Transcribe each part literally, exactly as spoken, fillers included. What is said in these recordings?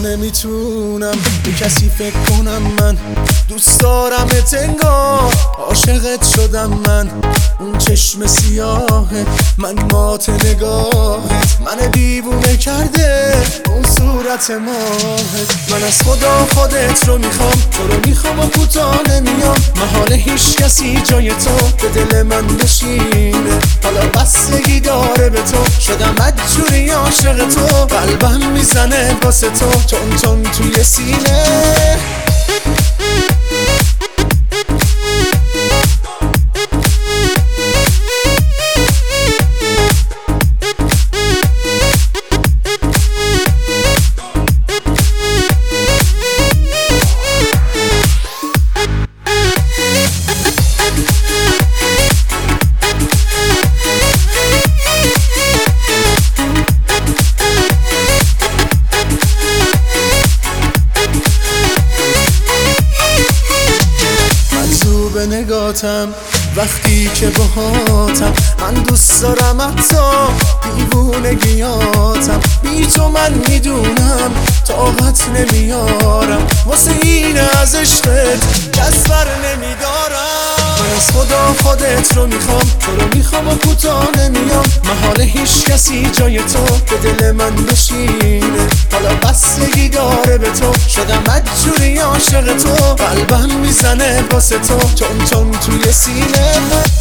نمیتونم به کسی فکر کنم، من دوست دارم انگار عاشقت شدم من. اون چشم سیاهت من مات نگاهت من دیوونه کرده، اون صورت ماهت. من از خدا خودت رو میخوام، تو رو میخوام و کوتاه نمیام. محال هیچ کسی جای تو به دل من بشینه. حالا بستگی داره به تو، شدم مجبوری عاشق تو. قلبم میزنه واسه تو تون تون توی سینه. به نگاتم وقتی که باهاتم، من دوست دارم حتی دیوونگیاتم. بی تو من میدونم طاقت نمیارم، واسه این از عشقت دست بر نمیدارم. من از خدا خودت رو میخوام، تو رو میخوام و کوتاه نمیام. محال هیچ کسی جای تو به دل من بشینه. حالا بستگی داره به تو، شدم مجبوری عاشق تو. قلبم میزنه واسه تو تون تون توی سینه.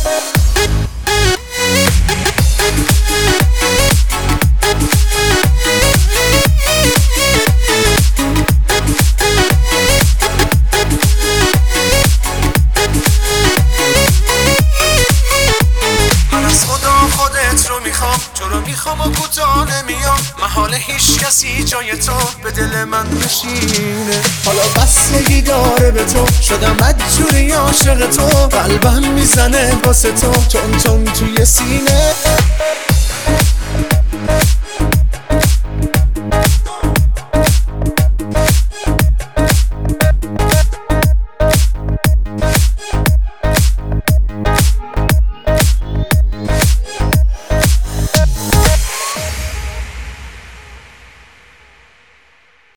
تو رو میخوام و کوتاه نمیام. محال هیچ کسی جای تو به دل من بشینه. حالا بستگی داره به تو، شدم مجبوری عاشق تو. قلبم میزنه واسه تو تون تون توی سینه.